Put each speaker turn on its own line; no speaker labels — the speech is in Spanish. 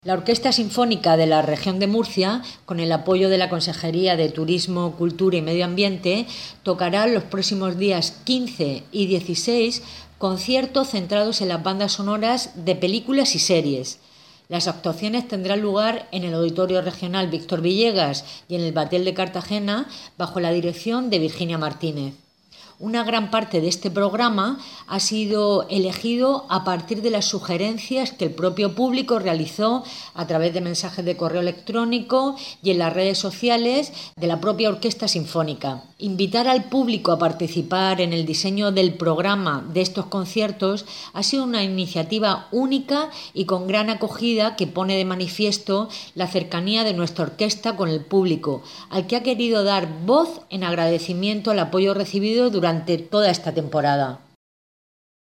La Orquesta Sinfónica de la Región de Murcia, con el apoyo de la Consejería de Turismo, Cultura y Medio Ambiente, tocará los próximos días 15 y 16 conciertos centrados en las bandas sonoras de películas y series. Las actuaciones tendrán lugar en el Auditorio Regional Víctor Villegas y en el Batel de Cartagena, bajo la dirección de Virginia Martínez. Una gran parte de este programa ha sido elegido a partir de las sugerencias que el propio público realizó a través de mensajes de correo electrónico y en las redes sociales de la propia Orquesta Sinfónica. Invitar al público a participar en el diseño del programa de estos conciertos ha sido una iniciativa única y con gran acogida que pone de manifiesto la cercanía de nuestra orquesta con el público, al que ha querido dar voz en agradecimiento al apoyo recibido durante toda esta temporada.